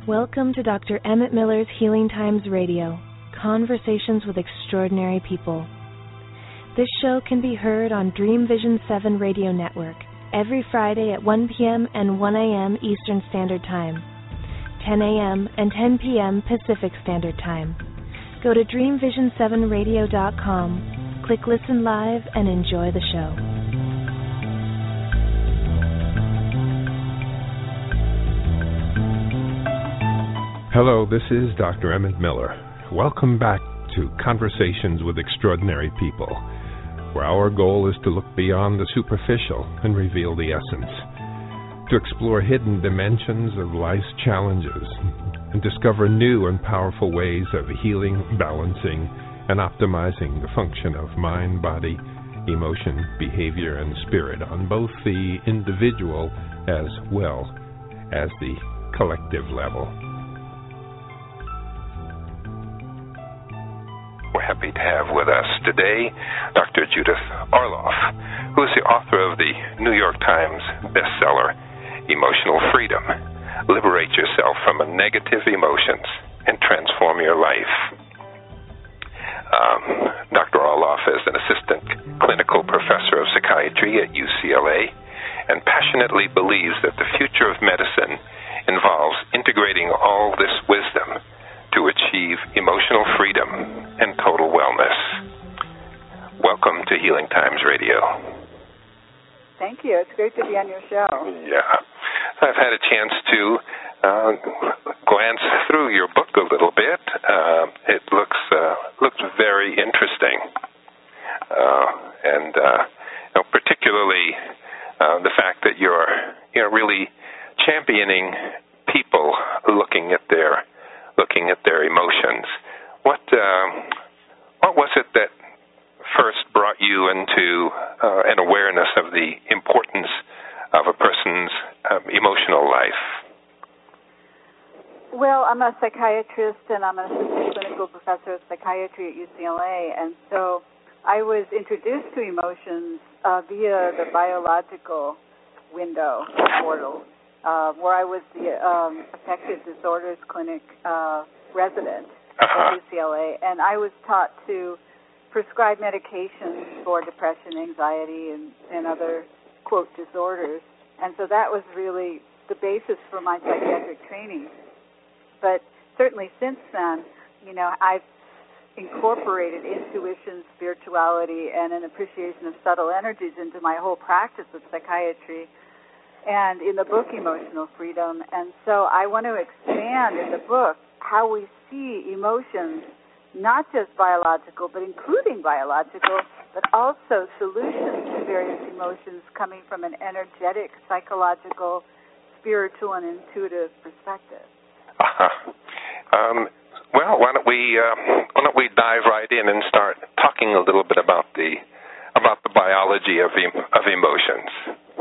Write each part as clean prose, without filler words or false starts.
Welcome to Dr. Emmett Miller's Healing Times Radio, Conversations with Extraordinary People. This show can be heard on Dream Vision 7 Radio Network every Friday at 1 p.m. and 1 a.m. Eastern Standard Time, 10 a.m. and 10 p.m. Pacific Standard Time. Go to dreamvision7radio.com, click Listen Live, and enjoy the show. Hello, this is Dr. Emmett Miller. Welcome back to Conversations with Extraordinary People, where our goal is to look beyond the superficial and reveal the essence, to explore hidden dimensions of life's challenges and discover new and powerful ways of healing, balancing, and optimizing the function of mind, body, emotion, behavior, and spirit on both the individual as well as the collective level. We're happy to have with us today Dr. Judith Orloff, who is the author of the New York Times bestseller, Emotional Freedom: Liberate Yourself from Negative Emotions and Transform Your Life. Dr. Orloff is an assistant clinical professor of psychiatry at UCLA and passionately believes that the future of medicine involves integrating all this wisdom to achieve emotional freedom and total wellness. Welcome to Healing Times Radio. Thank you. It's great to be on your show. Yeah. I've had a chance to glance through your book a little bit. It looks very interesting. And particularly the fact that you're really championing people looking at their emotions. What was it that first brought you into an awareness of the importance of a person's emotional life? Well, I'm a psychiatrist and I'm an assistant clinical professor of psychiatry at UCLA, and so I was introduced to emotions via the biological window portal, where I was the affective disorders clinic resident at UCLA, and I was taught to prescribe medications for depression, anxiety, and other, quote, disorders. And so that was really the basis for my psychiatric training. But certainly since then, I've incorporated intuition, spirituality, and an appreciation of subtle energies into my whole practice of psychiatry and in the book Emotional Freedom. And so I want to expand in the book how we see emotions, not just biological, but including biological, but also solutions to various emotions coming from an energetic, psychological, spiritual, and intuitive perspective. Well, why don't we dive right in and start talking a little bit about the biology of emotions.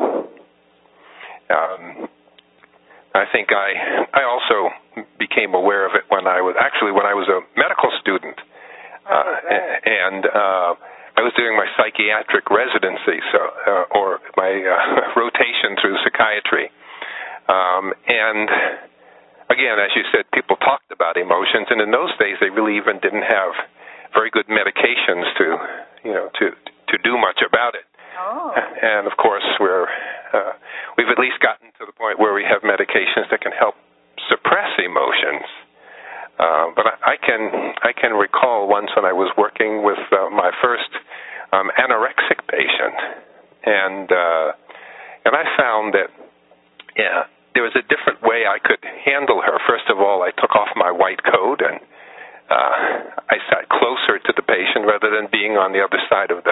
I think I also became aware of it when I was a medical student, and I was doing my psychiatric residency, or my rotation through psychiatry, and again, as you said, people talked about emotions, and in those days they really even didn't have very good medications to do much about it. Oh. And of course, we've at least gotten to the point where we have medications that can help suppress emotions. But I can recall once when I was working with my first anorexic patient, and I found that there was a different way I could handle her. First of all, I took off my white coat and I sat closer to the patient rather than being on the other side of the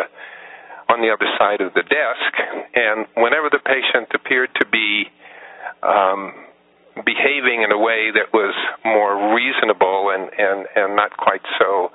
desk, and whenever the patient appeared to be behaving in a way that was more reasonable and not quite so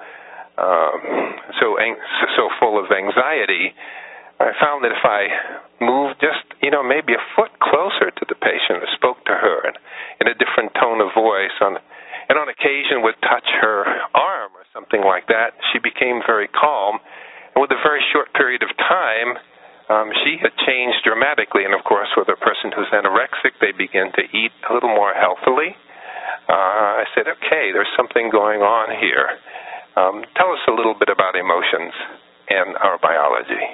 full of anxiety, I found that if I moved just maybe a foot closer to the patient, or spoke to her in a different tone of voice, and on occasion would touch her arm or something like that, she became very calm. And with a very short period of time, she had changed dramatically. And, of course, with a person who's anorexic, they begin to eat a little more healthily. I said, okay, there's something going on here. Tell us a little bit about emotions and our biology.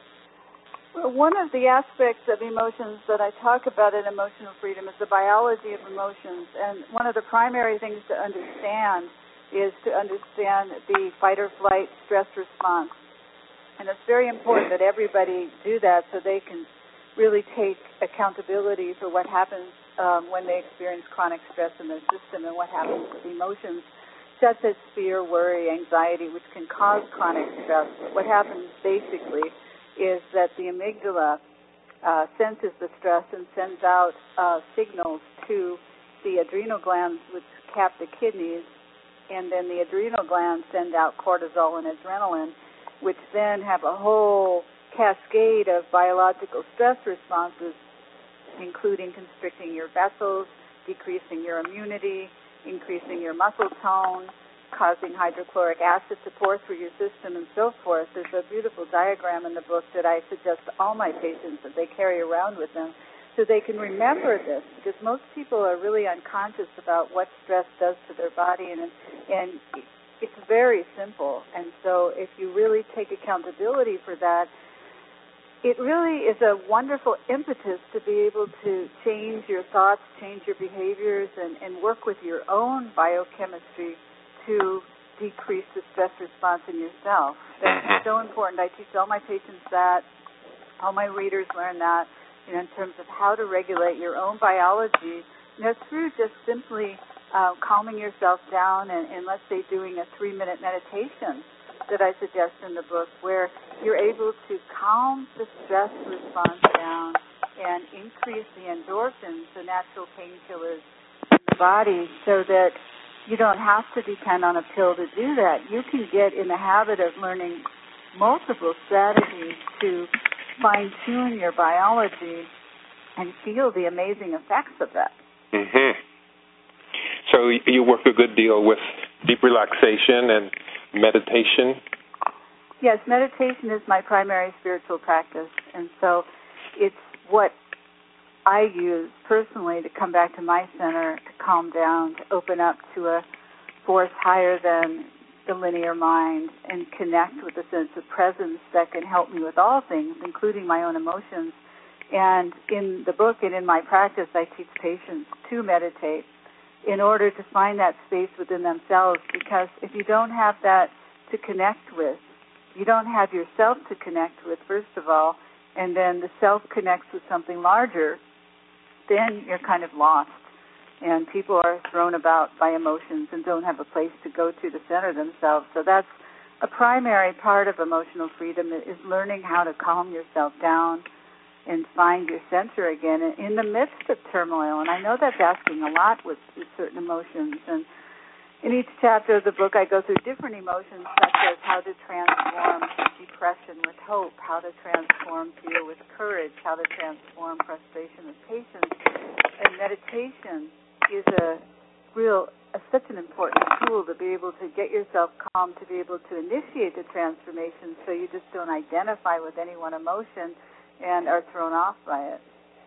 Well, one of the aspects of emotions that I talk about in Emotional Freedom is the biology of emotions. And one of the primary things to understand is to understand the fight or flight stress response. And it's very important that everybody do that so they can really take accountability for what happens when they experience chronic stress in their system and what happens with emotions such as fear, worry, anxiety, which can cause chronic stress. What happens basically is that the amygdala senses the stress and sends out signals to the adrenal glands, which cap the kidneys, and then the adrenal glands send out cortisol and adrenaline, which then have a whole cascade of biological stress responses, including constricting your vessels, decreasing your immunity, increasing your muscle tone, causing hydrochloric acid to pour through your system, and so forth. There's a beautiful diagram in the book that I suggest to all my patients that they carry around with them so they can remember this, because most people are really unconscious about what stress does to their body, and it's very simple. And so if you really take accountability for that, it really is a wonderful impetus to be able to change your thoughts, change your behaviors, and work with your own biochemistry to decrease the stress response in yourself. That's so important. I teach all my patients that. All my readers learn that, in terms of how to regulate your own biology, through just simply calming yourself down and let's say doing a 3-minute meditation that I suggest in the book, where you're able to calm the stress response down and increase the endorphins, the natural painkillers in the body, so that you don't have to depend on a pill to do that. You can get in the habit of learning multiple strategies to fine-tune your biology and feel the amazing effects of that. Mm-hmm. So you work a good deal with deep relaxation and meditation? Yes, meditation is my primary spiritual practice, and so it's what I use personally to come back to my center, to calm down, to open up to a force higher than the linear mind and connect with a sense of presence that can help me with all things, including my own emotions. And in the book and in my practice, I teach patients to meditate in order to find that space within themselves, because if you don't have that to connect with, you don't have yourself to connect with, first of all, and then the self connects with something larger, then you're kind of lost. And people are thrown about by emotions and don't have a place to go to center themselves. So that's a primary part of emotional freedom, is learning how to calm yourself down and find your center again in the midst of turmoil. And I know that's asking a lot with certain emotions. And in each chapter of the book, I go through different emotions, such as how to transform depression with hope, how to transform fear with courage, how to transform frustration with patience. And meditation is such an important tool to be able to get yourself calm, to be able to initiate the transformation so you just don't identify with any one emotion and are thrown off by it.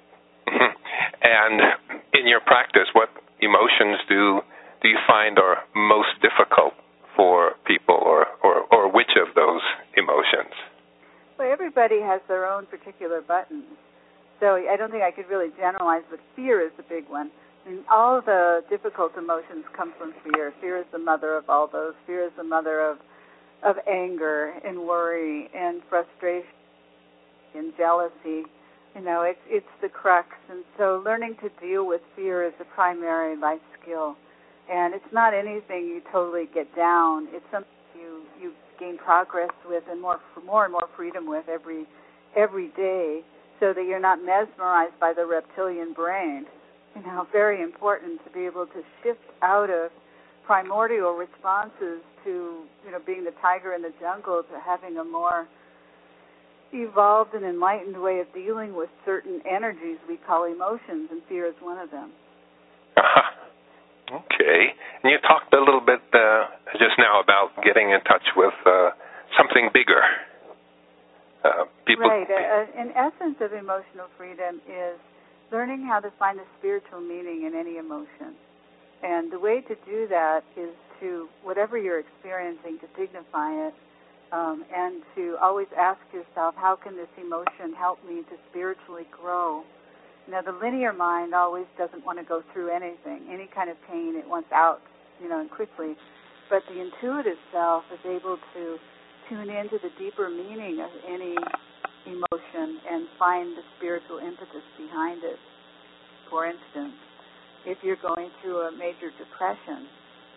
And in your practice, what emotions do you find are most difficult for people, or which of those emotions? Well, everybody has their own particular buttons. So I don't think I could really generalize, but fear is a big one. I mean, all the difficult emotions come from fear. Fear is the mother of all those. Fear is the mother of anger and worry and frustration and jealousy. It's the crux. And so learning to deal with fear is a primary life skill. And it's not anything you totally get down. It's something you gain progress with and more and more freedom with every day, so that you're not mesmerized by the reptilian brain. Very important to be able to shift out of primordial responses to, being the tiger in the jungle, to having a more evolved and enlightened way of dealing with certain energies we call emotions, and fear is one of them. Okay. And you talked a little bit just now about getting in touch with something bigger. Right. An essence of emotional freedom is learning how to find the spiritual meaning in any emotion. And the way to do that is to, whatever you're experiencing, to dignify it, and to always ask yourself, how can this emotion help me to spiritually grow? Now, the linear mind always doesn't want to go through anything, any kind of pain. It wants out, and quickly. But the intuitive self is able to tune into the deeper meaning of any emotion and find the spiritual impetus behind it. For instance, if you're going through a major depression,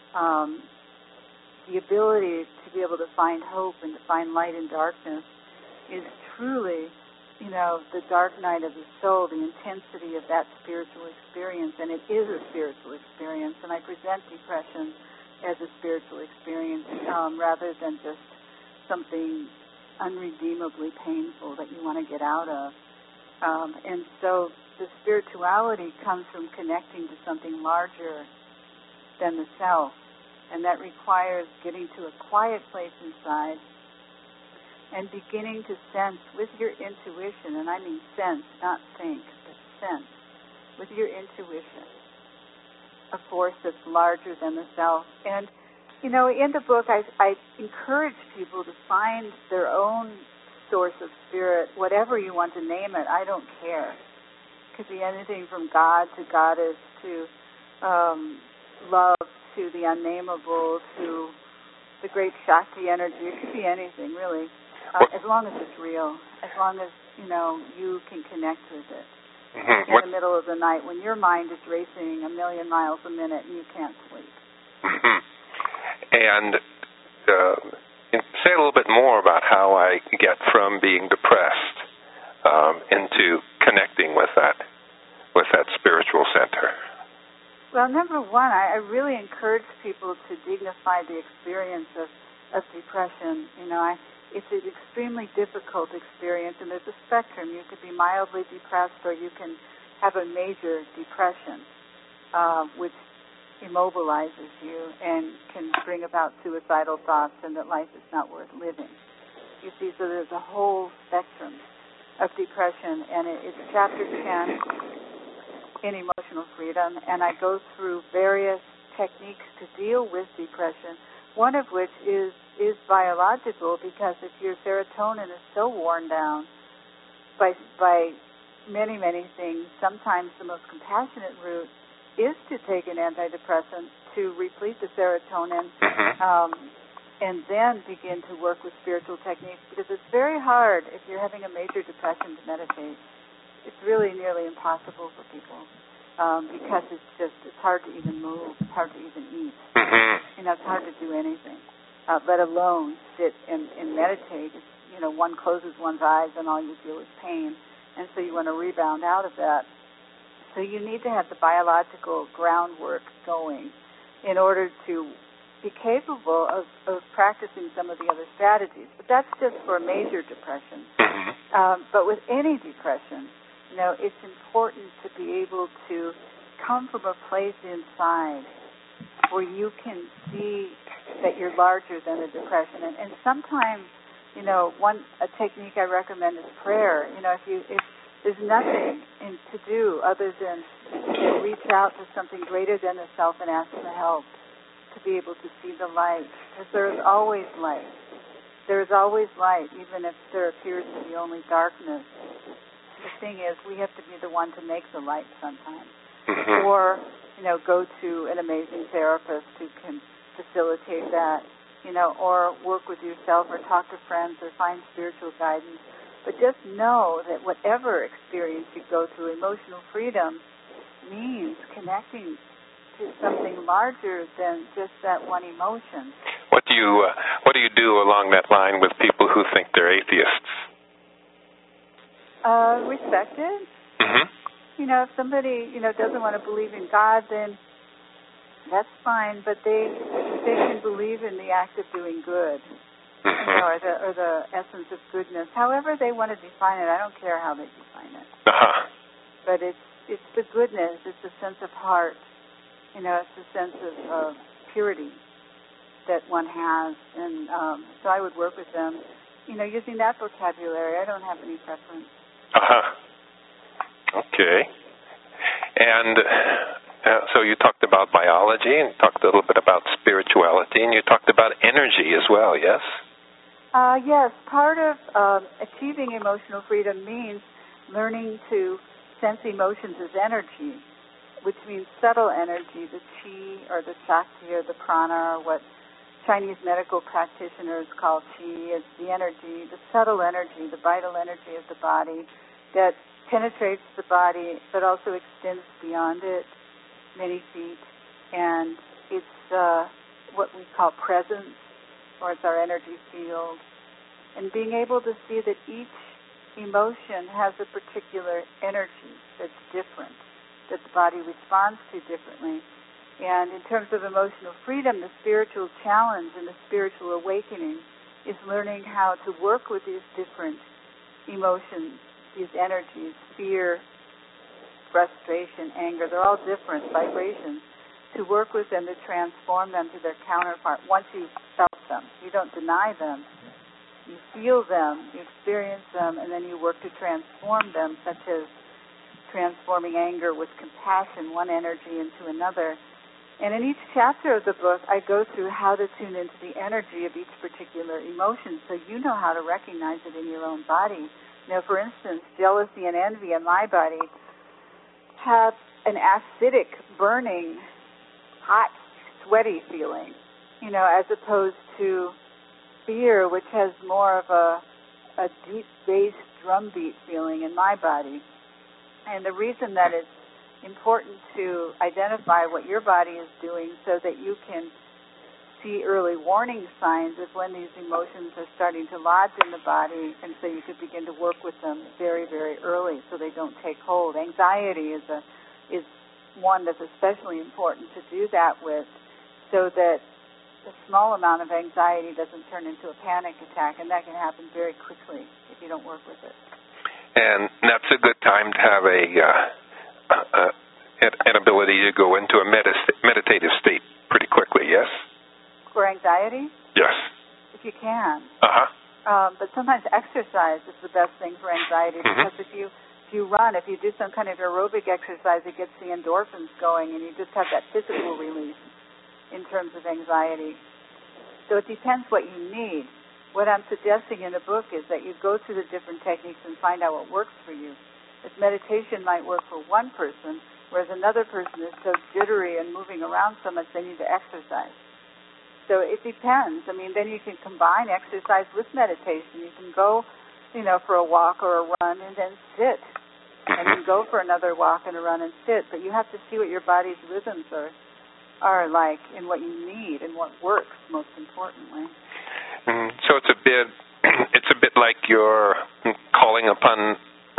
the ability to be able to find hope and to find light in darkness is truly, the dark night of the soul, the intensity of that spiritual experience, and it is a spiritual experience, and I present depression as a spiritual experience rather than just something unredeemably painful that you want to get out of. And so the spirituality comes from connecting to something larger than the self, and that requires getting to a quiet place inside and beginning to sense with your intuition, and I mean sense, not think, but sense, with your intuition, a force that's larger than the self. And, in the book, I encourage people to find their own source of spirit, whatever you want to name it. I don't care. It could be anything from God to Goddess to love to the unnameable to the great Shakti energy. It could be anything, really, as long as it's real, as long as, you can connect with it. Mm-hmm. In the middle of the night when your mind is racing 1,000,000 miles a minute and you can't sleep. Mm-hmm. And say a little bit more about how I get from being depressed into connecting with that spiritual center. Well, number one, I really encourage people to dignify the experience of depression. It's an extremely difficult experience, and there's a spectrum. You could be mildly depressed, or you can have a major depression, which immobilizes you and can bring about suicidal thoughts and that life is not worth living. You see, so there's a whole spectrum of depression, and it's chapter 10 in Emotional Freedom, and I go through various techniques to deal with depression, one of which is biological, because if your serotonin is so worn down by many, many things, sometimes the most compassionate route is to take an antidepressant to replete the serotonin, and then begin to work with spiritual techniques, because it's very hard if you're having a major depression to meditate. It's really nearly impossible for people because it's hard to even move, it's hard to even eat. It's hard to do anything, let alone sit and meditate. It's, one closes one's eyes and all you feel is pain, and so you want to rebound out of that. So you need to have the biological groundwork going in order to be capable of practicing some of the other strategies. But that's just for a major depression. But with any depression, it's important to be able to come from a place inside where you can see that you're larger than the depression. And sometimes, a technique I recommend is prayer. If there's nothing to do other than reach out to something greater than the self and ask for help to be able to see the light. Because there is always light. There is always light, even if there appears to be only darkness. The thing is, we have to be the one to make the light sometimes. Or, go to an amazing therapist who can facilitate that, or work with yourself or talk to friends or find spiritual guidance. But just know that whatever experience you go through, emotional freedom means connecting to something larger than just that one emotion. What do you do along that line with people who think they're atheists? Respect it. If somebody doesn't want to believe in God, then that's fine. But they can believe in the act of doing good. Or the essence of goodness, however they want to define it. I don't care how they define it. But it's the goodness. It's the sense of heart. It's the sense of purity that one has. And so I would work with them, using that vocabulary. I don't have any preference. Okay. And So you talked about biology, and talked a little bit about spirituality, and you talked about energy as well, yes? Yes, part of achieving emotional freedom means learning to sense emotions as energy, which means subtle energy, the chi or the shakti or the prana, or what Chinese medical practitioners call chi, is the energy, the subtle energy, the vital energy of the body that penetrates the body but also extends beyond it many feet. And it's what we call presence, or it's our energy field. And being able to see that each emotion has a particular energy that's different, that the body responds to differently. And in terms of emotional freedom, the spiritual challenge and the spiritual awakening is learning how to work with these different emotions, these energies, fear, frustration, anger. They're all different vibrations, to work with them, to transform them to their counterpart. Once you've felt them, you don't deny them. You feel them, you experience them, and then you work to transform them, such as transforming anger with compassion, one energy into another. And in each chapter of the book, I go through how to tune into the energy of each particular emotion so you know how to recognize it in your own body. For instance, jealousy and envy in my body have an acidic, burning, hot, sweaty feeling, as opposed to fear, which has more of a deep bass drum beat feeling in my body. And the reason that it's important to identify what your body is doing so that you can see early warning signs of when these emotions are starting to lodge in the body, and so you could begin to work with them very, very early so they don't take hold. Anxiety is one that's especially important to do that with, so that a small amount of anxiety doesn't turn into a panic attack, and that can happen very quickly if you don't work with it. And that's a good time to have an ability to go into a meditative state pretty quickly, yes? For anxiety? Yes. If you can. Uh-huh. But sometimes exercise is the best thing for anxiety, because if you run, if you do some kind of aerobic exercise, it gets the endorphins going, and you just have that physical release in terms of anxiety. So it depends what you need. What I'm suggesting in the book is that you go through the different techniques and find out what works for you. If meditation might work for one person, whereas another person is so jittery and moving around so much, they need to exercise. So it depends. Then you can combine exercise with meditation. You can go, for a walk or a run and then sit. And then go for another walk and a run and sit. But you have to see what your body's rhythms are like, and what you need and what works most importantly. So it's a bit like you're calling upon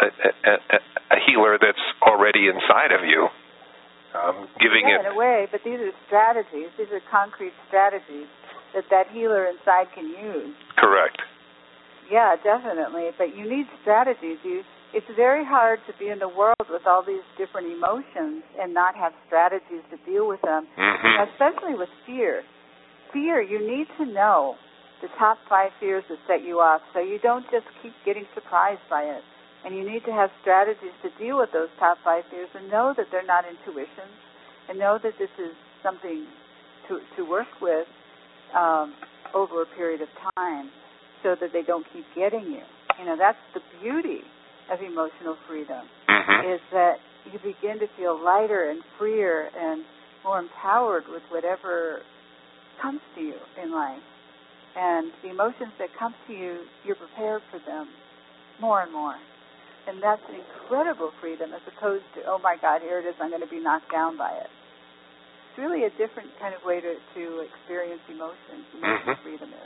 a healer that's already inside of you, giving it. In a way, but these are strategies. These are concrete strategies that healer inside can use. Correct. Yeah, definitely. But you need strategies. It's very hard to be in the world with all these different emotions and not have strategies to deal with them, especially with fear. Fear, you need to know the top 5 fears that set you off so you don't just keep getting surprised by it. And you need to have strategies to deal with those top 5 fears and know that they're not intuitions, and know that this is something to work with over a period of time so that they don't keep getting you. That's the beauty of emotional freedom, is that you begin to feel lighter and freer and more empowered with whatever comes to you in life. And the emotions that come to you, you're prepared for them more and more. And that's an incredible freedom, as opposed to, oh my God, here it is, I'm going to be knocked down by it. It's really a different kind of way to experience emotions. Emotional freedom is.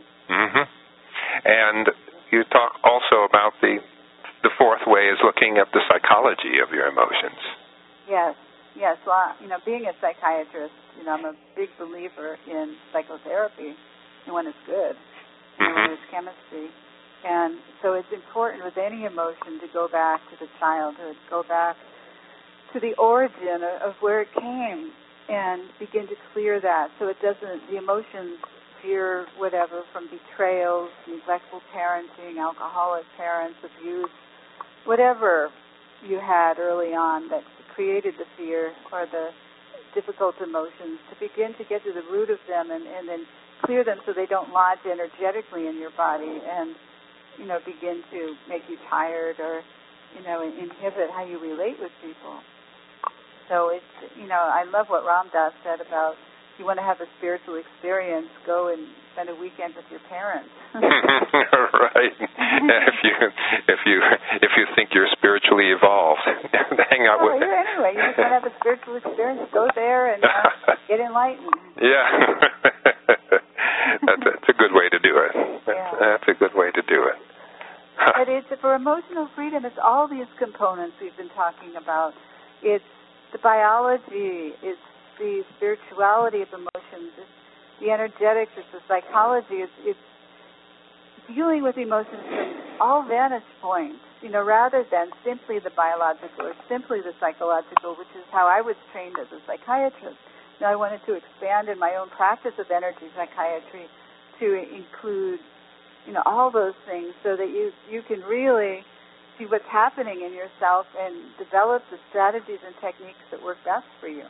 And you talk also about the fourth way is looking at the psychology of your emotions. Yes. Well, being a psychiatrist, I'm a big believer in psychotherapy, and when it's good, when it's chemistry. And so it's important with any emotion to go back to the childhood, go back to the origin of where it came, and begin to clear that, so it doesn't, the emotions, fear, whatever, from betrayals, neglectful parenting, alcoholic parents, abuse, whatever you had early on that created the fear or the difficult emotions, to begin to get to the root of them and then clear them so they don't lodge energetically in your body and, begin to make you tired or, inhibit how you relate with people. So it's, I love what Ram Dass said about if you want to have a spiritual experience, go and spend a weekend with your parents. Right. If you think you're spiritually evolved, hang out with. Anyway, you just want to have a spiritual experience. Go there and get enlightened. Yeah. That's a good way to do it. That's a good way to do it. But for emotional freedom, it's all these components we've been talking about. It's the biology, it's the spirituality of emotions, it's the energetics, it's the psychology, it's dealing with emotions from all vantage points, rather than simply the biological or simply the psychological, which is how I was trained as a psychiatrist. I wanted to expand in my own practice of energy psychiatry to include, all those things so that you can really see what's happening in yourself and develop the strategies and techniques that work best for you.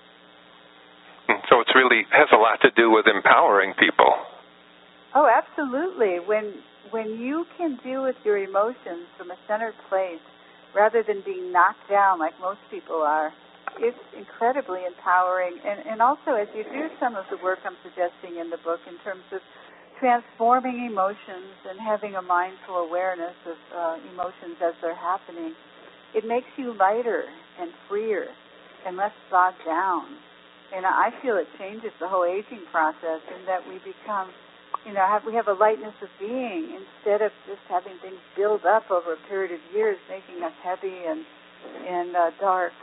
So it's really has a lot to do with empowering people. Oh, absolutely. When you can deal with your emotions from a centered place rather than being knocked down like most people are, it's incredibly empowering. And also, as you do some of the work I'm suggesting in the book in terms of transforming emotions and having a mindful awareness of emotions as they're happening, it makes you lighter and freer and less bogged down. And I feel it changes the whole aging process in that we become, we have a lightness of being instead of just having things build up over a period of years, making us heavy and dark.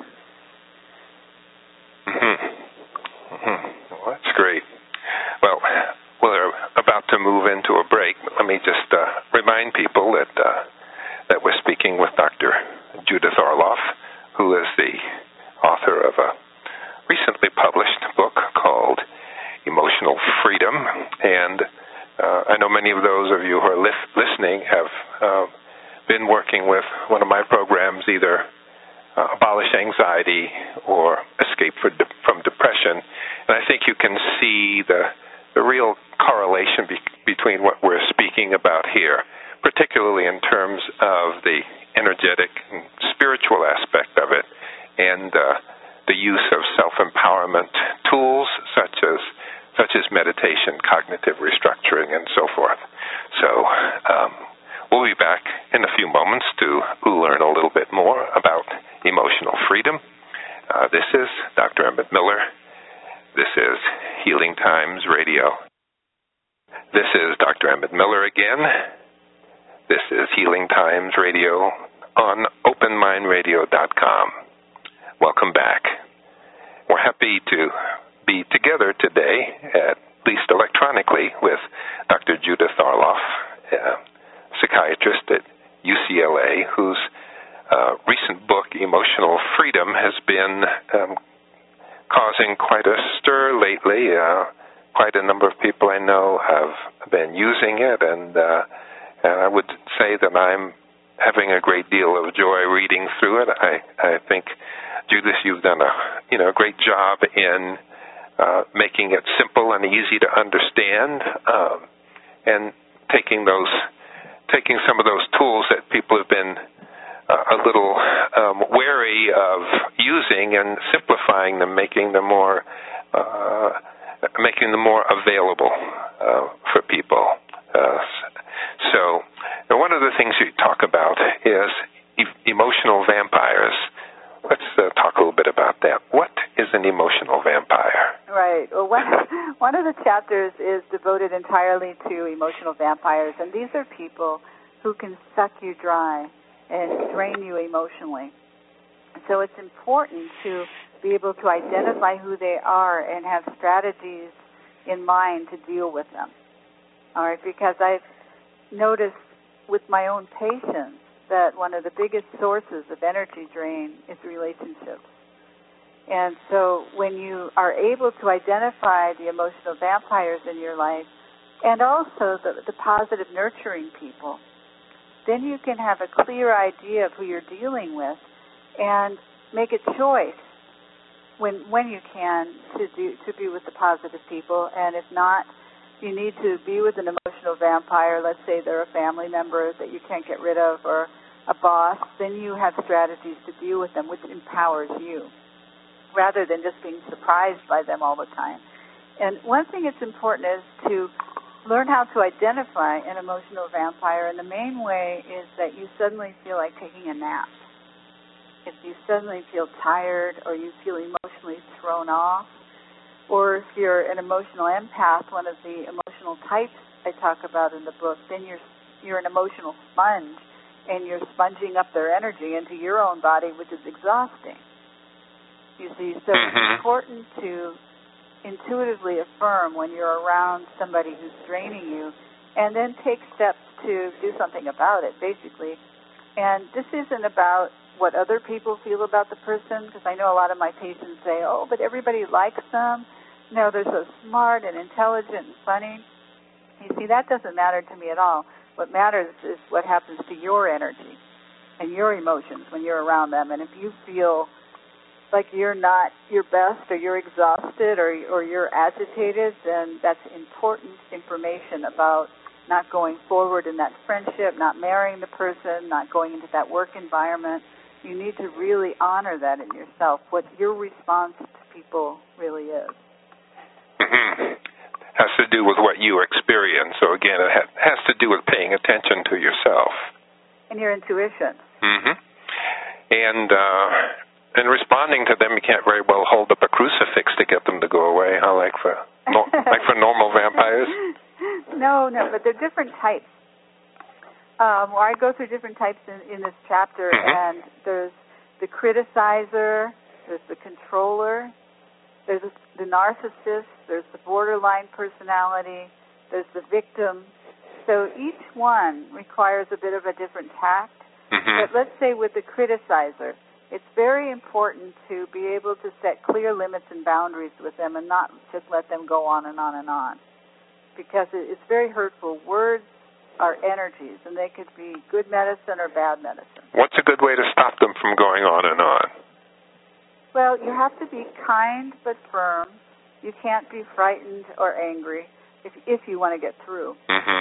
Well, that's great. Well, we're about to move into a break. Let me just remind people that we're speaking with Dr. Judith Orloff, who is the author of a recently published book called Emotional Freedom. And I know many of those of you who are listening have been working with one of my programs, either Abolish Anxiety or Escape from Depression. And I think you can see the real correlation between what we're speaking about here, particularly in terms of the energetic and spiritual aspect of it, and the use of self-empowerment tools such as meditation, cognitive restructuring, and so forth. So we'll be back in a few moments to learn a little bit more about emotional freedom. This is Dr. Emmett Miller. This is Healing Times Radio. This is Dr. Emmett Miller again. This is Healing Times Radio on OpenMindRadio.com. Welcome back. We're happy to be together today, at least electronically, with Dr. Judith Orloff, psychiatrist at UCLA, whose recent book, Emotional Freedom, has been causing quite a stir lately. Quite a number of people I know have been using it, and I would say that I'm having a great deal of joy reading through it. I think, Judith, you've done a great job in making it simple and easy to understand, and taking some of those tools that people have been a little wary of using and simplifying them, making them more available for people. So one of the things you talk about is emotional vampires. Let's talk a little bit about that. What is an emotional vampire? Right. Well, one of the chapters is devoted entirely to emotional vampires, and these are people who can suck you dry and drain you emotionally. So it's important to be able to identify who they are and have strategies in mind to deal with them. All right, because I've noticed with my own patients that one of the biggest sources of energy drain is relationships. And so when you are able to identify the emotional vampires in your life and also the positive nurturing people, then you can have a clear idea of who you're dealing with and make a choice when you can, to be with the positive people, and if not, you need to be with an emotional vampire. Let's say they're a family member that you can't get rid of, or a boss. Then you have strategies to deal with them, which empowers you, rather than just being surprised by them all the time. And one thing that's important is to learn how to identify an emotional vampire, and the main way is that you suddenly feel like taking a nap. If you suddenly feel tired, or you feel emotionally thrown off, or if you're an emotional empath, one of the emotional types I talk about in the book, then you're an emotional sponge, and you're sponging up their energy into your own body, which is exhausting. You see, so it's important to intuitively affirm when you're around somebody who's draining you, and then take steps to do something about it, basically. And this isn't about what other people feel about the person, because I know a lot of my patients say, oh, but everybody likes them. No, they're so smart and intelligent and funny. You see, that doesn't matter to me at all. What matters is what happens to your energy and your emotions when you're around them. And if you feel like you're not your best, or you're exhausted, or you're agitated, then that's important information about not going forward in that friendship, not marrying the person, not going into that work environment. You need to really honor that in yourself, what your response to people really is. Has to do with what you experience. So again, it has to do with paying attention to yourself. And your intuition. And responding to them, you can't very well hold up a crucifix to get them to go away, huh? Like for normal vampires? No, but they're different types. I go through different types in this chapter, and there's the criticizer, there's the controller, there's the narcissist, there's the borderline personality, there's the victim. So each one requires a bit of a different tact. But let's say with the criticizer, it's very important to be able to set clear limits and boundaries with them, and not just let them go on and on and on, because it's very hurtful. Words are energies, and they could be good medicine or bad medicine. What's a good way to stop them from going on and on? Well, you have to be kind but firm. You can't be frightened or angry if you want to get through.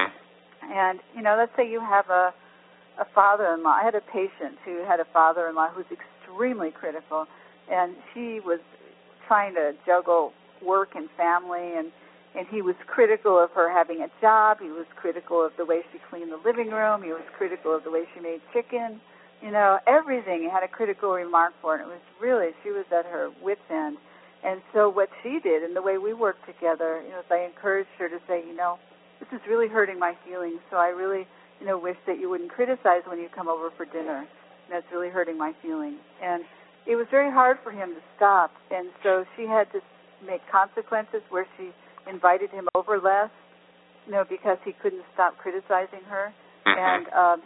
And, let's say you have a father-in-law. I had a patient who had a father-in-law who was extremely critical, and she was trying to juggle work and family, and he was critical of her having a job. He was critical of the way she cleaned the living room. He was critical of the way she made chicken. Everything he had a critical remark for, and it was really, she was at her wit's end. And so what she did, and the way we worked together, is I encouraged her to say, this is really hurting my feelings, so I really, wish that you wouldn't criticize when you come over for dinner. That's really hurting my feelings. And it was very hard for him to stop, and so she had to make consequences where she invited him over less, because he couldn't stop criticizing her. And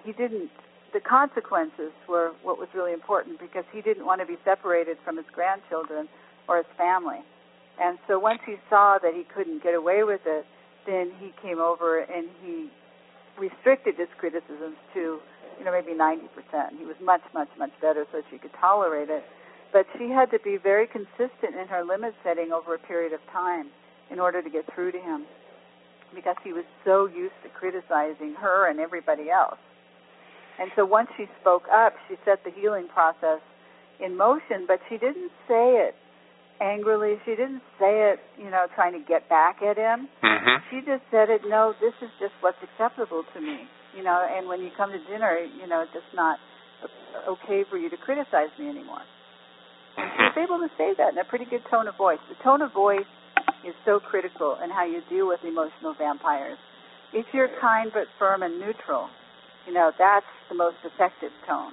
the consequences were what was really important, because he didn't want to be separated from his grandchildren or his family. And so once he saw that he couldn't get away with it, then he came over and he restricted his criticisms to, maybe 90%. He was much, much, much better, so she could tolerate it. But she had to be very consistent in her limit setting over a period of time in order to get through to him, because he was so used to criticizing her and everybody else. And so once she spoke up, she set the healing process in motion, but she didn't say it angrily. She didn't say it, trying to get back at him. She just said it, no, this is just what's acceptable to me, and when you come to dinner, it's just not okay for you to criticize me anymore. And she was able to say that in a pretty good tone of voice. The tone of voice is so critical in how you deal with emotional vampires. If you're kind but firm and neutral, that's the most effective tone.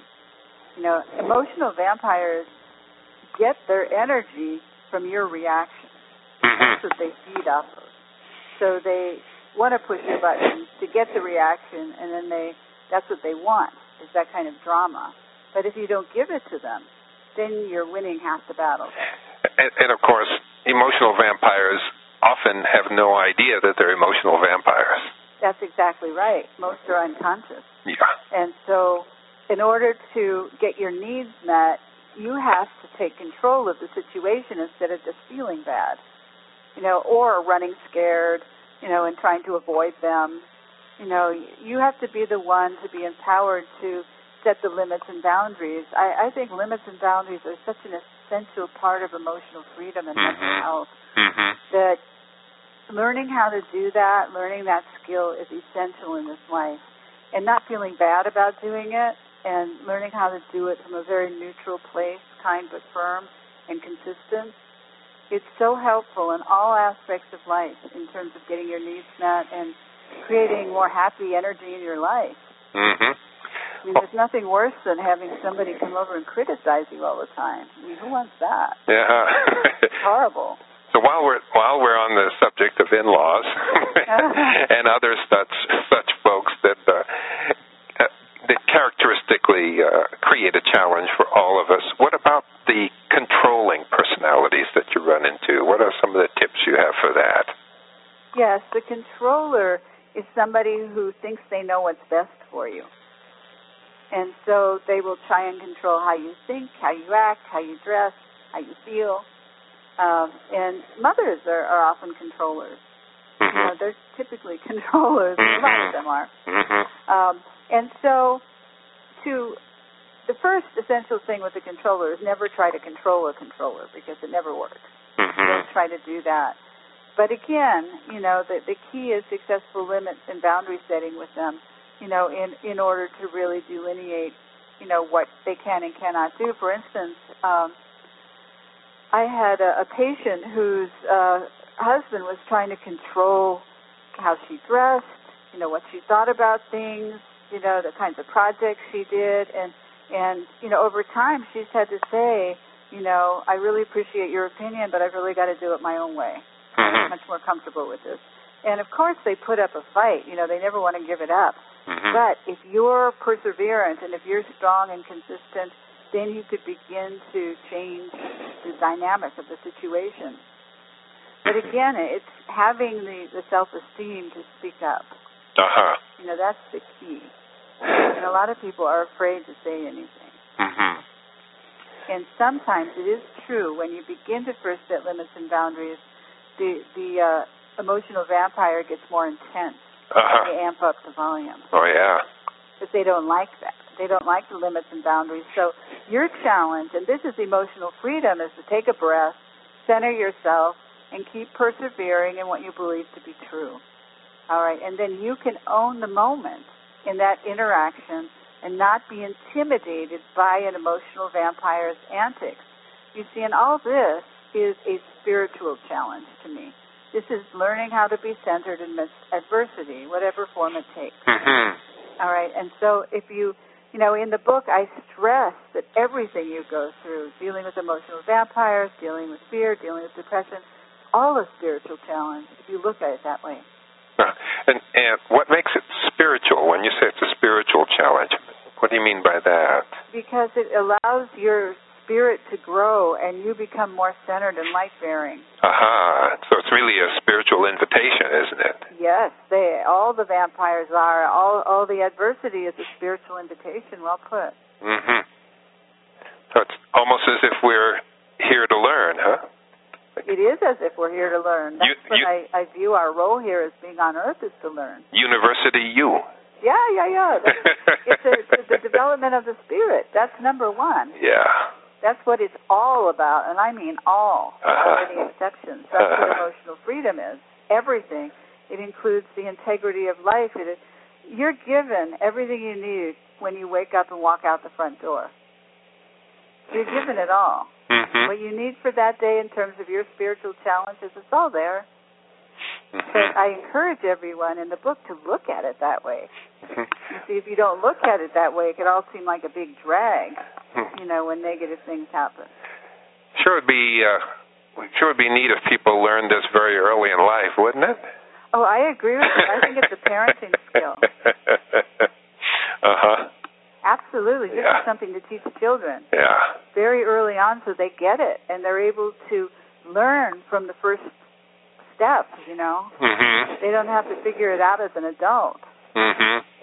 Emotional vampires get their energy from your reaction. That's what they feed off of. So they want to push your buttons to get the reaction, and then that's what they want, is that kind of drama. But if you don't give it to them, then you're winning half the battle. And of course, emotional vampires often have no idea that they're emotional vampires. That's exactly right. Most are unconscious. Yeah. And so in order to get your needs met, you have to take control of the situation instead of just feeling bad, or running scared, and trying to avoid them. You have to be the one to be empowered to set the limits and boundaries. I think limits and boundaries are such an essential part of emotional freedom and mental health that learning how to do that, learning that skill is essential in this life. And not feeling bad about doing it, and learning how to do it from a very neutral place, kind but firm and consistent. It's so helpful in all aspects of life in terms of getting your needs met and creating more happy energy in your life. Mm-hmm. I mean, there's nothing worse than having somebody come over and criticize you all the time. I mean, who wants that? Yeah. It's horrible. So while we're on the subject of in-laws and other such folks that characteristically create a challenge for all of us, what about the controlling personalities that you run into? What are some of the tips you have for that? Yes, the controller is somebody who thinks they know what's best for you. And so they will try and control how you think, how you act, how you dress, how you feel. And mothers are often controllers. Mm-hmm. They're typically controllers. A lot of them are. Mm-hmm. And so the first essential thing with the controller is never try to control a controller, because it never works. Mm-hmm. Don't try to do that. But again, the key is successful limits and boundary setting with them, in order to really delineate, what they can and cannot do. For instance, I had a patient whose husband was trying to control how she dressed, what she thought about things, the kinds of projects she did, and over time she's had to say, I really appreciate your opinion, but I've really got to do it my own way. I'm much more comfortable with this. And of course they put up a fight. They never want to give it up. Mm-hmm. But if you're perseverant and if you're strong and consistent, then you could begin to change the dynamic of the situation. But again, it's having the self-esteem to speak up. Uh-huh. That's the key. And a lot of people are afraid to say anything. Mm-hmm. And sometimes it is true, when you begin to first set limits and boundaries, the emotional vampire gets more intense. Uh-huh. They amp up the volume. Oh, yeah. Because they don't like that. They don't like the limits and boundaries. So your challenge, and this is emotional freedom, is to take a breath, center yourself, and keep persevering in what you believe to be true. All right? And then you can own the moment in that interaction and not be intimidated by an emotional vampire's antics. You see, and all this is a spiritual challenge to me. This is learning how to be centered amidst adversity, whatever form it takes. Mm-hmm. All right, and so if you in the book I stress that everything you go through, dealing with emotional vampires, dealing with fear, dealing with depression, all a spiritual challenge if you look at it that way. And what makes it spiritual when you say it's a spiritual challenge? What do you mean by that? Because it allows your spirit to grow and you become more centered and light-bearing. Aha. So it's really a spiritual invitation, isn't it? Yes, all the vampires are. All the adversity is a spiritual invitation. Well put. Mm-hmm. So it's almost as if we're here to learn, huh? It is as if we're here to learn. That's what I view our role here as being on Earth, is to learn. University U. Yeah. It's the development of the spirit. That's number one. Yeah. That's what it's all about, and I mean all, without any exceptions. That's what emotional freedom is. Everything. It includes the integrity of life. You're given everything you need when you wake up and walk out the front door. You're given it all. Mm-hmm. What you need for that day in terms of your spiritual challenges, it's all there. Mm-hmm. But I encourage everyone in the book to look at it that way. Mm-hmm. You see, if you don't look at it that way, it could all seem like a big drag, when negative things happen. Sure would be neat if people learned this very early in life, wouldn't it? Oh, I agree with you. I think it's a parenting skill. Uh-huh. Absolutely. This is something to teach children. Yeah. Very early on, so they get it, and they're able to learn from the first steps, Mm-hmm. They don't have to figure it out as an adult. Mm-hmm. Mm-hmm.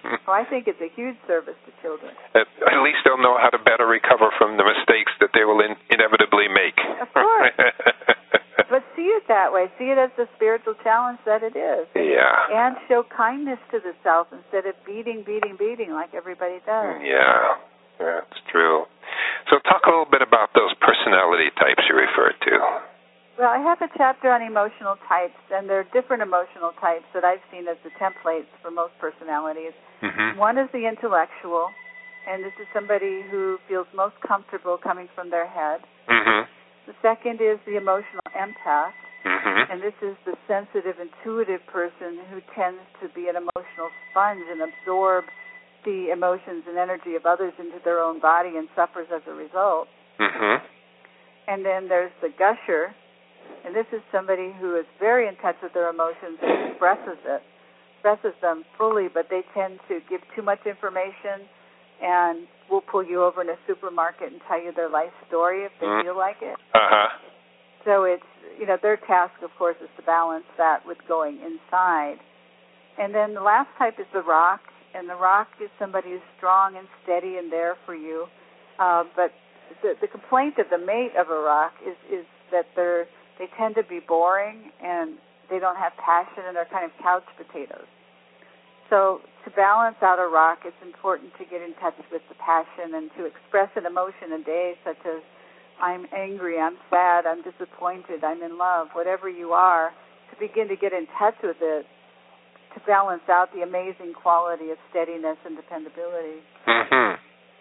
Well, I think it's a huge service to children. At least they'll know how to better recover from the mistakes that they will inevitably make. Of course. But see it that way. See it as the spiritual challenge that it is. Yeah. And show kindness to the self instead of beating like everybody does. Yeah, that's true. So talk a little bit about those personality types you referred to. Well, I have a chapter on emotional types, and there are different emotional types that I've seen as the templates for most personalities. Mm-hmm. One is the intellectual, and this is somebody who feels most comfortable coming from their head. Mm-hmm. The second is the emotional empath, mm-hmm. and this is the sensitive, intuitive person who tends to be an emotional sponge and absorb the emotions and energy of others into their own body and suffers as a result. Mm-hmm. And then there's the gusher, and this is somebody who is very in touch with their emotions and expresses them fully, but they tend to give too much information and will pull you over in a supermarket and tell you their life story if they feel like it. Uh-huh. So it's, their task, of course, is to balance that with going inside. And then the last type is the rock, and the rock is somebody who's strong and steady and there for you. But the complaint of the mate of a rock is that they tend to be boring and they don't have passion and they're kind of couch potatoes. So to balance out a rock, it's important to get in touch with the passion and to express an emotion a day, such as I'm angry, I'm sad, I'm disappointed, I'm in love, whatever you are, to begin to get in touch with it to balance out the amazing quality of steadiness and dependability. Mm-hmm.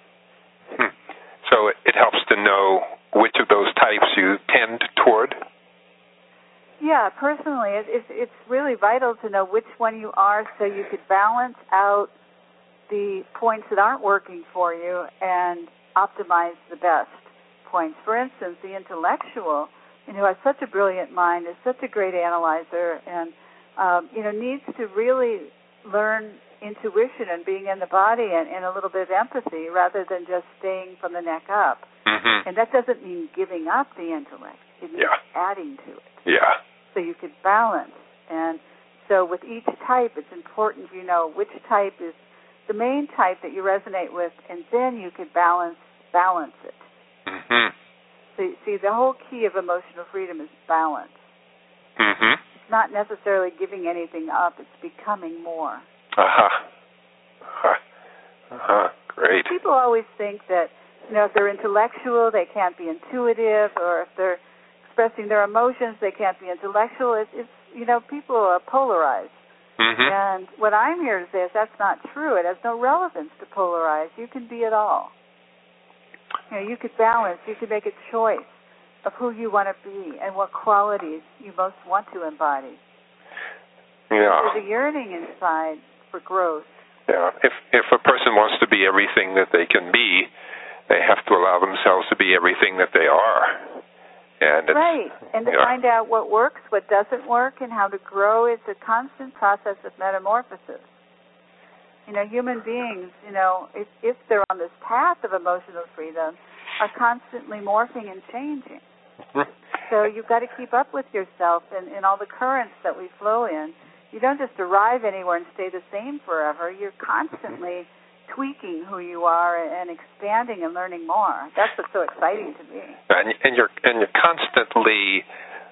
So it helps to know which of those types you tend toward? Yeah, personally, it's really vital to know which one you are so you could balance out the points that aren't working for you and optimize the best points. For instance, the intellectual, who has such a brilliant mind, is such a great analyzer, and needs to really learn intuition and being in the body and a little bit of empathy rather than just staying from the neck up. Mm-hmm. And that doesn't mean giving up the intellect. It means adding to it. Yeah. So you could balance. And so with each type, it's important you know which type is the main type that you resonate with, and then you could balance it. Mm-hmm. So you see, the whole key of emotional freedom is balance. Mm-hmm. It's not necessarily giving anything up. It's becoming more. Uh-huh. Uh-huh. Uh-huh. Great. People always think that, if they're intellectual, they can't be intuitive, or if they're expressing their emotions, they can't be intellectual. It's people are polarized. Mm-hmm. And what I'm here to say is that's not true. It has no relevance to polarize. You can be it all. You could balance. You could make a choice of who you want to be and what qualities you most want to embody. Yeah. There's a yearning inside for growth. Yeah. If a person wants to be everything that they can be, they have to allow themselves to be everything that they are. And right. And to find out what works, what doesn't work, and how to grow. It's a constant process of metamorphosis. Human beings, if they're on this path of emotional freedom, are constantly morphing and changing. Mm-hmm. So you've got to keep up with yourself in all the currents that we flow in. You don't just arrive anywhere and stay the same forever. You're constantly tweaking who you are and expanding and learning more. That's what's so exciting to me. And you're constantly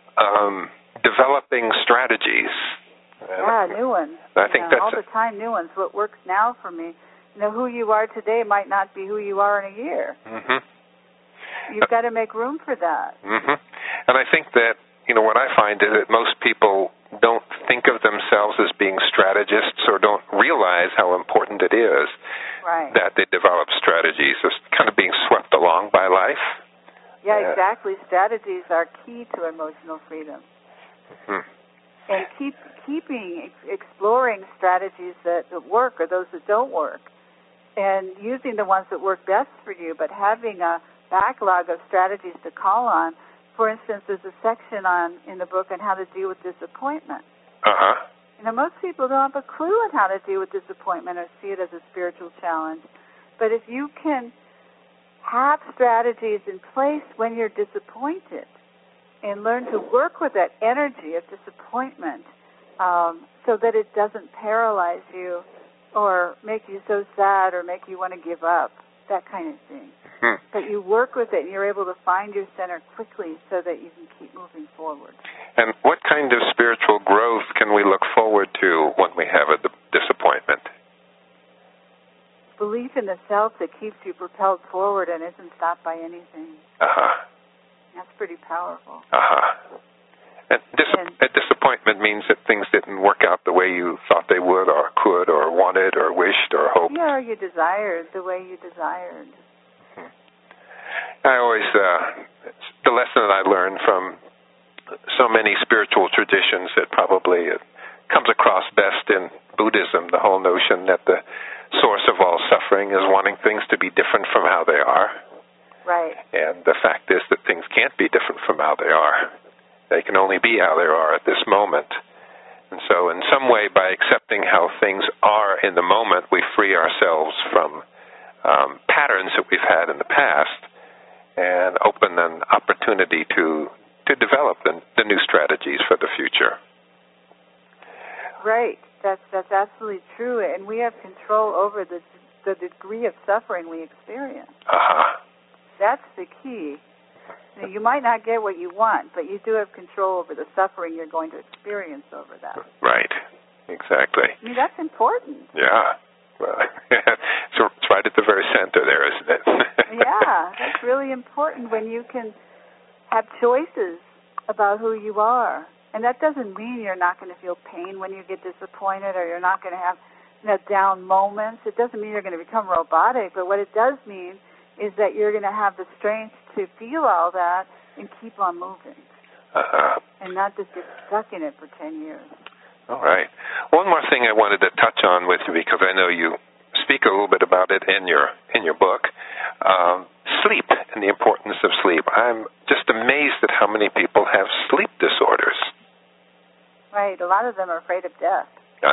developing strategies. New ones. I think that's all the time, new ones. What works now for me, who you are today might not be who you are in a year. Mm-hmm. You've got to make room for that. Mm-hmm. And I think that, what I find is that most people don't think of themselves as being strategists or don't realize how important it is that they develop strategies, just kind of being swept along by life. Yeah, exactly. Strategies are key to emotional freedom. Mm-hmm. And exploring strategies that work or those that don't work, and using the ones that work best for you, but having a backlog of strategies to call on. For instance, there's a section in the book on how to deal with disappointment. Uh-huh. Most people don't have a clue on how to deal with disappointment or see it as a spiritual challenge. But if you can have strategies in place when you're disappointed and learn to work with that energy of disappointment so that it doesn't paralyze you or make you so sad or make you want to give up, that kind of thing. But you work with it and you're able to find your center quickly so that you can keep moving forward. And what kind of spiritual growth can we look forward to when we have a disappointment? Belief in the self that keeps you propelled forward and isn't stopped by anything. That's pretty powerful. And a disappointment means that things didn't work out the way you thought they would or could or wanted or wished or hoped. Yeah, or you desired the way you desired. I always, the lesson that I learned from so many spiritual traditions that probably comes across best in Buddhism, the whole notion that the source of all suffering is wanting things to be different from how they are. Right. And the fact is that things can't be different from how they are. They can only be how they are at this moment. And so in some way, by accepting how things are in the moment, we free ourselves from patterns that we've had in the past and open an opportunity to develop the new strategies for the future. Right. That's absolutely true. And we have control over the degree of suffering we experience. That's the key. You might not get what you want, but you do have control over the suffering you're going to experience over that. Right. Exactly. I mean, that's important. Yeah. Well, so it's right at the very center there, isn't it? Yeah, that's really important when you can have choices about who you are. And that doesn't mean you're not going to feel pain when you get disappointed or you're not going to have down moments. It doesn't mean you're going to become robotic, but what it does mean is that you're going to have the strength to feel all that and keep on moving and not just get stuck in it for 10 years. All right. One more thing I wanted to touch on with you, because I know you speak a little bit about it in your book, sleep and the importance of sleep. I'm just amazed at how many people have sleep disorders. Right. A lot of them are afraid of death.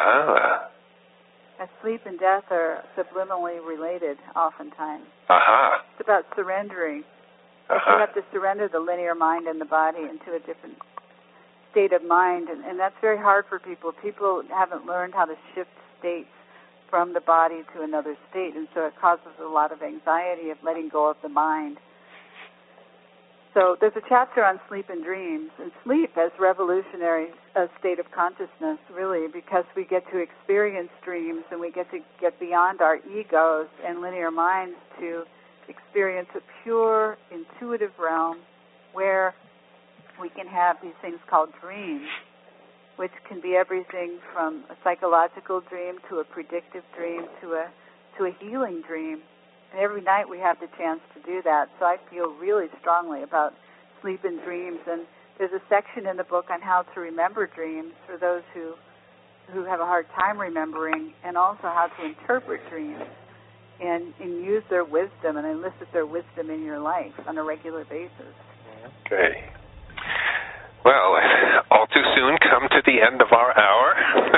And sleep and death are subliminally related oftentimes. It's about surrendering. You have to surrender the linear mind and the body into a different state of mind, and that's very hard for people. People haven't learned how to shift states from the body to another state, and so it causes a lot of anxiety of letting go of the mind. So there's a chapter on sleep and dreams, and sleep as revolutionary state of consciousness, really, because we get to experience dreams and we get to get beyond our egos and linear minds to experience a pure, intuitive realm where we can have these things called dreams, which can be everything from a psychological dream to a predictive dream to a healing dream. And every night we have the chance to do that. So I feel really strongly about sleep and dreams. And there's a section in the book on how to remember dreams for those who have a hard time remembering, and also how to interpret dreams and use their wisdom and elicit their wisdom in your life on a regular basis. Okay. Well, all too soon come to the end of our hour.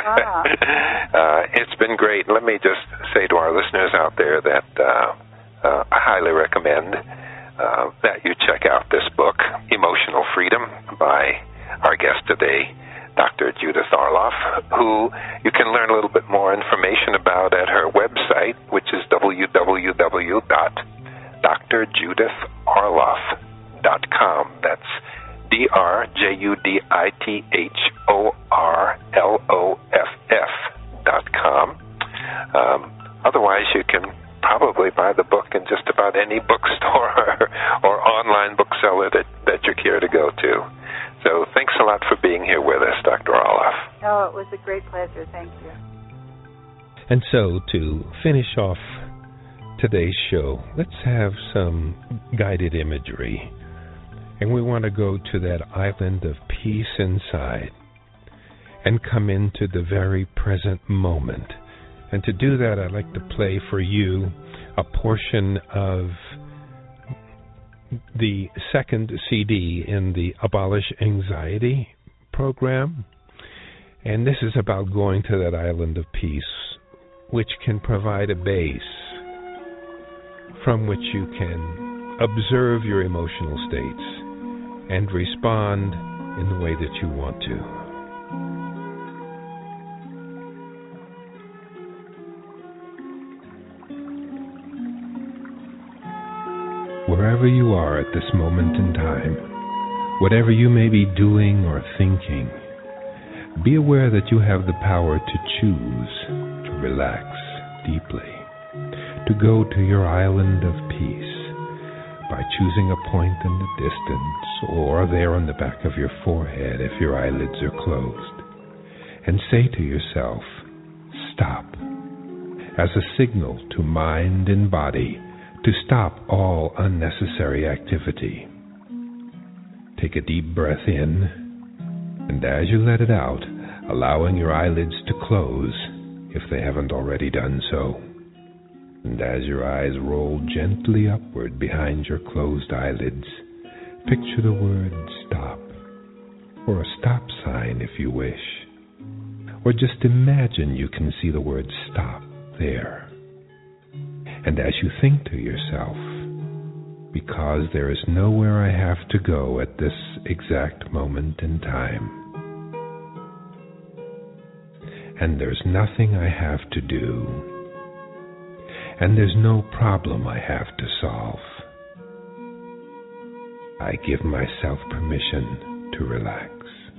It's been great. Let me just say to our listeners out there that I highly recommend that you check out this book, Emotional Freedom, by our guest today, Dr. Judith Arloff, who you can learn a little bit more information about at her website, which is www.drjuditharloff.com. That's drjudithorloff.com. Otherwise, you can probably buy the book in just about any bookstore or online bookseller that you care to go to. So thanks a lot for being here with us, Dr. Arloff. Oh, it was a great pleasure. Thank you. And so to finish off today's show, let's have some guided imagery. And we want to go to that island of peace inside and come into the very present moment. And to do that, I'd like to play for you a portion of the second CD in the Abolish Anxiety program. And this is about going to that island of peace, which can provide a base from which you can observe your emotional states and respond in the way that you want to. wherever you are at this moment in time, whatever you may be doing or thinking, be aware that you have the power to choose to relax deeply, to go to your island of peace by choosing a point in the distance or there on the back of your forehead if your eyelids are closed, and say to yourself, stop, as a signal to mind and body to stop all unnecessary activity. Take a deep breath in, and as you let it out, allowing your eyelids to close if they haven't already done so. And as your eyes roll gently upward behind your closed eyelids, picture the word stop, or a stop sign if you wish. Or just imagine you can see the word stop there. And as you think to yourself, because there is nowhere I have to go at this exact moment in time, and there's nothing I have to do, and there's no problem I have to solve, I give myself permission to relax.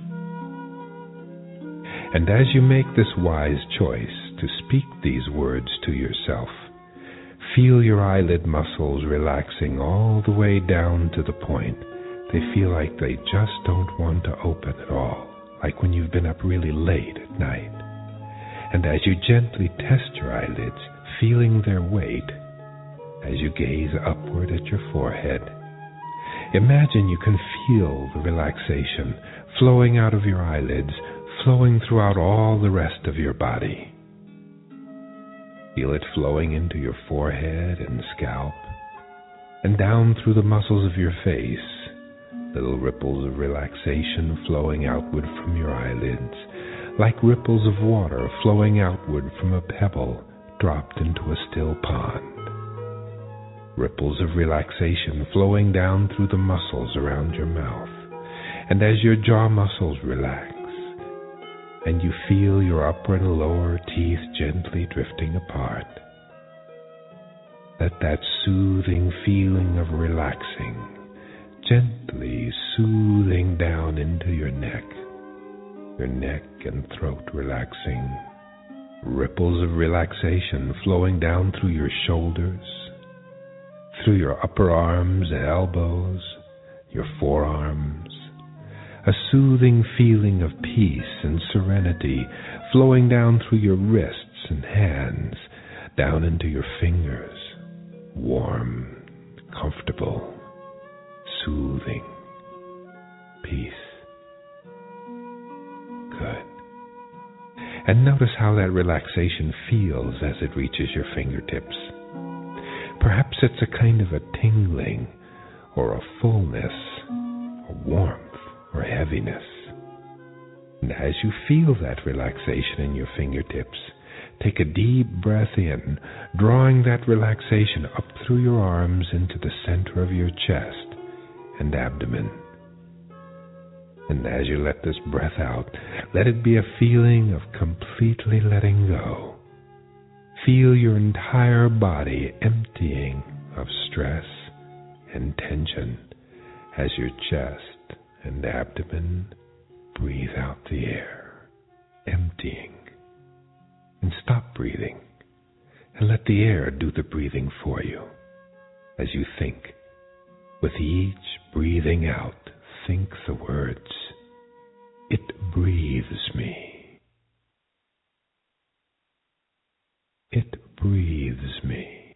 And as you make this wise choice to speak these words to yourself, feel your eyelid muscles relaxing all the way down to the point they feel like they just don't want to open at all, like when you've been up really late at night. And as you gently test your eyelids, feeling their weight, as you gaze upward at your forehead, imagine you can feel the relaxation flowing out of your eyelids, flowing throughout all the rest of your body. Feel it flowing into your forehead and scalp, and down through the muscles of your face, little ripples of relaxation flowing outward from your eyelids, like ripples of water flowing outward from a pebble dropped into a still pond. Ripples of relaxation flowing down through the muscles around your mouth, and as your jaw muscles relax, and you feel your upper and lower teeth gently drifting apart, let that soothing feeling of relaxing gently soothing down into your neck and throat relaxing, ripples of relaxation flowing down through your shoulders, through your upper arms and elbows, your forearms, a soothing feeling of peace and serenity flowing down through your wrists and hands, down into your fingers, warm, comfortable, soothing, peace. Good. And notice how that relaxation feels as it reaches your fingertips. Perhaps it's a kind of a tingling, or a fullness, a warmth, or heaviness. And as you feel that relaxation in your fingertips, take a deep breath in, drawing that relaxation up through your arms into the center of your chest and abdomen. And as you let this breath out, let it be a feeling of completely letting go. Feel your entire body emptying of stress and tension as your chest and abdomen breathe out the air, emptying. And stop breathing and let the air do the breathing for you as you think. With each breathing out, think the words, "It breathes me. It breathes me."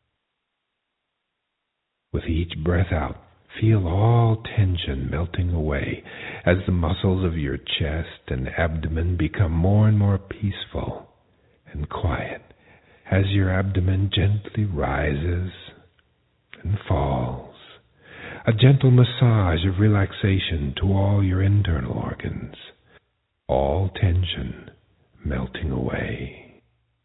With each breath out, feel all tension melting away as the muscles of your chest and abdomen become more and more peaceful and quiet as your abdomen gently rises and falls. A gentle massage of relaxation to all your internal organs, all tension melting away.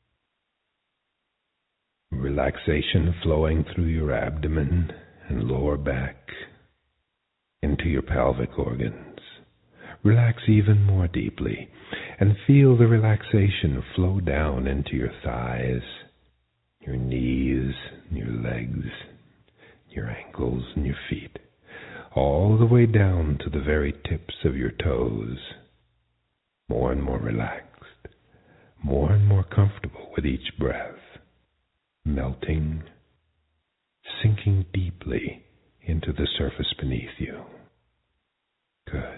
Relaxation flowing through your abdomen and lower back into your pelvic organs. Relax even more deeply and feel the relaxation flow down into your thighs, your knees, your legs, your ankles and your feet, all the way down to the very tips of your toes. More and more relaxed, more and more comfortable with each breath, melting, sinking deeply into the surface beneath you. Good.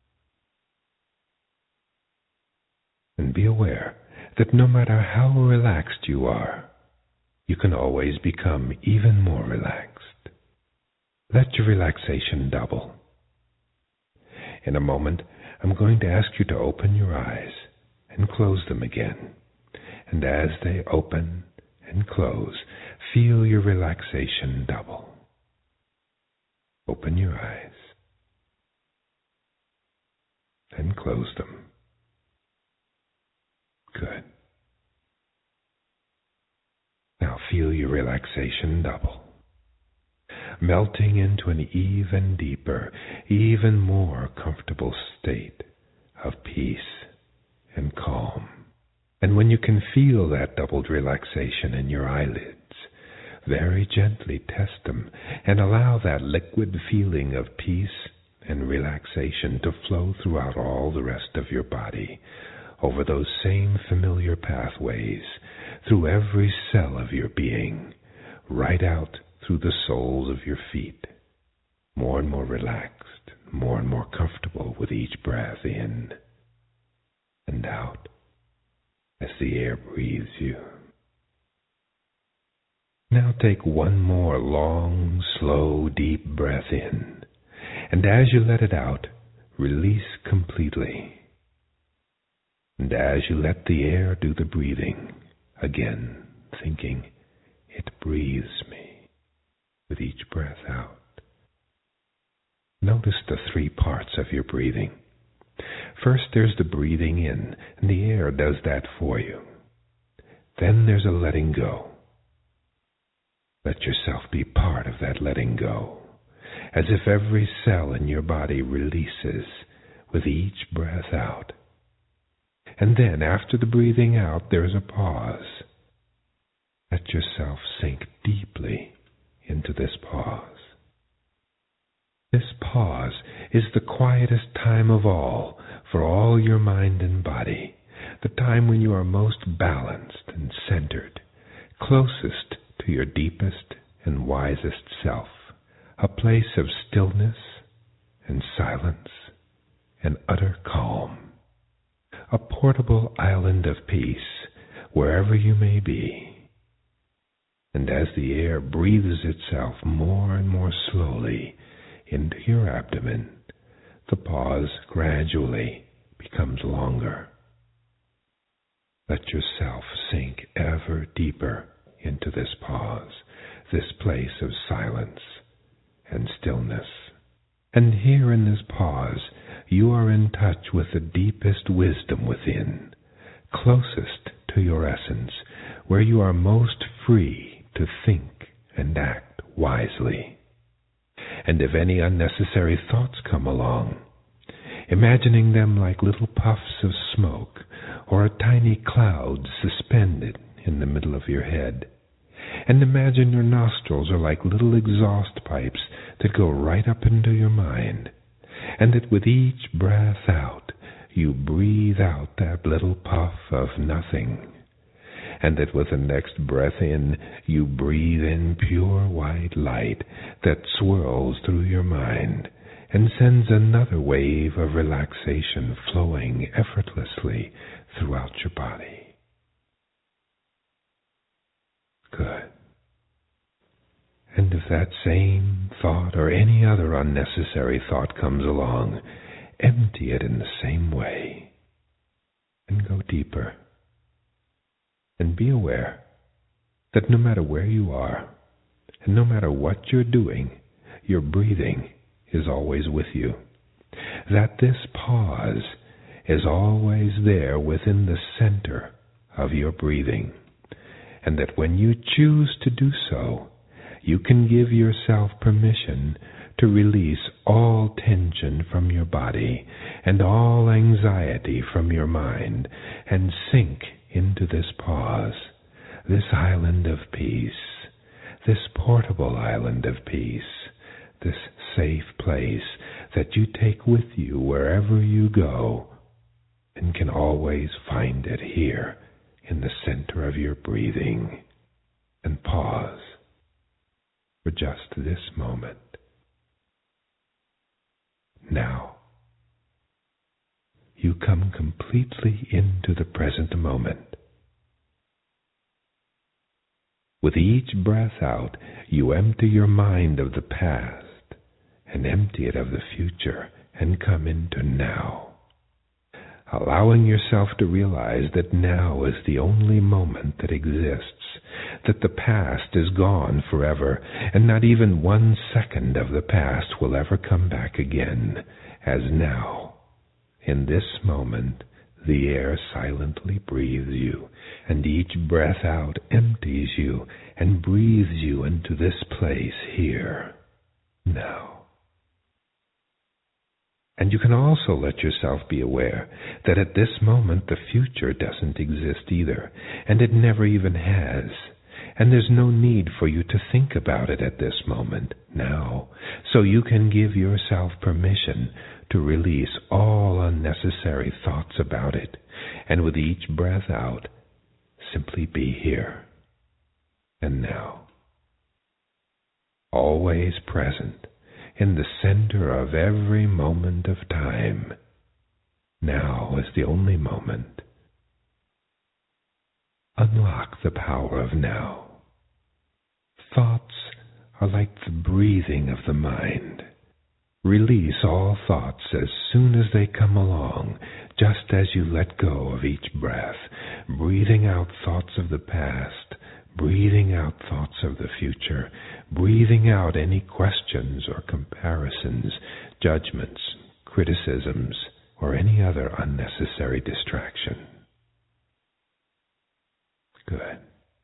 And be aware that no matter how relaxed you are, you can always become even more relaxed. Let your relaxation double. In a moment, I'm going to ask you to open your eyes and close them again. And as they open and close, feel your relaxation double. Open your eyes and close them. Good. Now feel your relaxation double, melting into an even deeper, even more comfortable state of peace and calm. And when you can feel that doubled relaxation in your eyelids, very gently test them and allow that liquid feeling of peace and relaxation to flow throughout all the rest of your body, over those same familiar pathways, through every cell of your being, right out through the soles of your feet, more and more relaxed, more and more comfortable with each breath in and out as the air breathes you. Now take one more long, slow, deep breath in, and as you let it out, release completely. And as you let the air do the breathing, again thinking, it breathes me with each breath out. Notice the three parts of your breathing. First, there's the breathing in, and the air does that for you. Then there's a letting go. Let yourself be part of that letting go, as if every cell in your body releases with each breath out. And then, after the breathing out, there's a pause. Let yourself sink deeply into this pause. This pause is the quietest time of all for all your mind and body, the time when you are most balanced and centered, closest to your deepest and wisest self, a place of stillness and silence and utter calm, a portable island of peace wherever you may be. And as the air breathes itself more and more slowly into your abdomen, the pause gradually becomes longer. Let yourself sink ever deeper into this pause, this place of silence and stillness. And here in this pause, you are in touch with the deepest wisdom within, closest to your essence, where you are most free to think and act wisely. And if any unnecessary thoughts come along, imagining them like little puffs of smoke or a tiny cloud suspended in the middle of your head, and imagine your nostrils are like little exhaust pipes that go right up into your mind, and that with each breath out you breathe out that little puff of nothing, and that with the next breath in you breathe in pure white light that swirls through your mind and sends another wave of relaxation flowing effortlessly throughout your body. Good. And if that same thought or any other unnecessary thought comes along, empty it in the same way and go deeper. And be aware that no matter where you are and no matter what you're doing, your breathing is always with you. That this pause is always there within the center of your breathing. And that when you choose to do so, you can give yourself permission to release all tension from your body and all anxiety from your mind and sink into this pause, this island of peace, this portable island of peace, this safe place that you take with you wherever you go and can always find it here in the center of your breathing. And pause for just this moment. Now, you come completely into the present moment. With each breath out, you empty your mind of the past and empty it of the future and come into now, allowing yourself to realize that now is the only moment that exists, that the past is gone forever, and not even 1 second of the past will ever come back again, as now, in this moment, the air silently breathes you, and each breath out empties you and breathes you into this place here, now. And you can also let yourself be aware that at this moment the future doesn't exist either, and it never even has. And there's no need for you to think about it at this moment, now, so you can give yourself permission to release all unnecessary thoughts about it, and with each breath out, simply be here and now. Always present in the center of every moment of time. Now is the only moment. Unlock the power of now. Thoughts are like the breathing of the mind. Release all thoughts as soon as they come along, just as you let go of each breath, breathing out thoughts of the past, breathing out thoughts of the future, breathing out any questions or comparisons, judgments, criticisms, or any other unnecessary distraction. Good.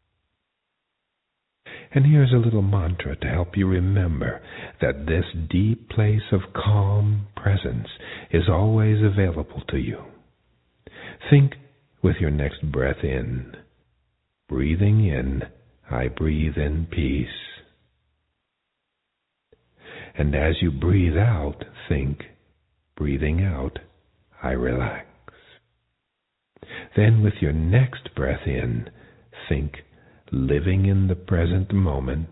And here's a little mantra to help you remember that this deep place of calm presence is always available to you. Think with your next breath in. Breathing in, I breathe in peace. And as you breathe out, think, breathing out, I relax. Then with your next breath in, think, living in the present moment.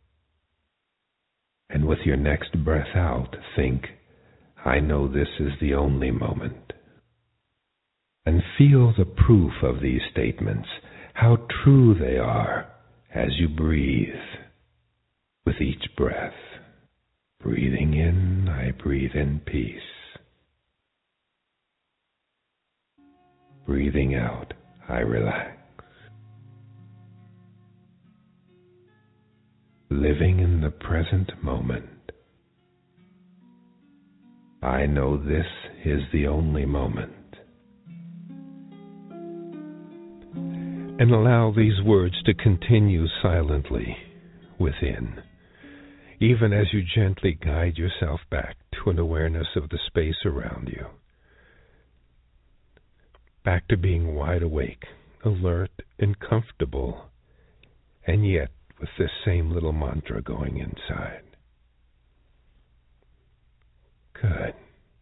And with your next breath out, think, I know this is the only moment. And feel the proof of these statements, how true they are as you breathe with each breath. Breathing in, I breathe in peace. Breathing out, I relax. Living in the present moment. I know this is the only moment. And allow these words to continue silently within, even as you gently guide yourself back to an awareness of the space around you. Back to being wide awake, alert, and comfortable, and yet with this same little mantra going inside. Good.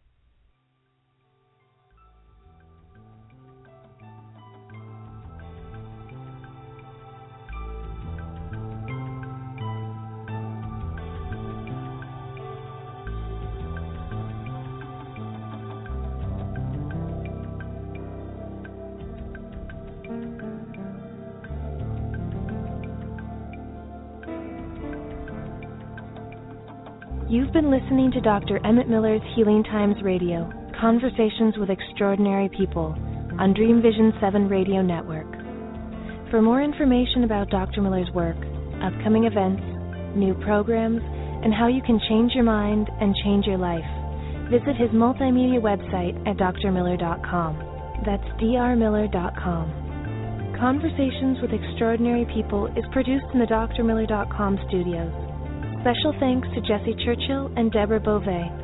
You've been listening to Dr. Emmett Miller's Healing Times Radio, Conversations with Extraordinary People, on Dream Vision 7 Radio Network. For more information about Dr. Miller's work, upcoming events, new programs, and how you can change your mind and change your life, visit his multimedia website at drmiller.com. That's drmiller.com. Conversations with Extraordinary People is produced in the drmiller.com studios. Special thanks to Jesse Churchill and Deborah Beauvais.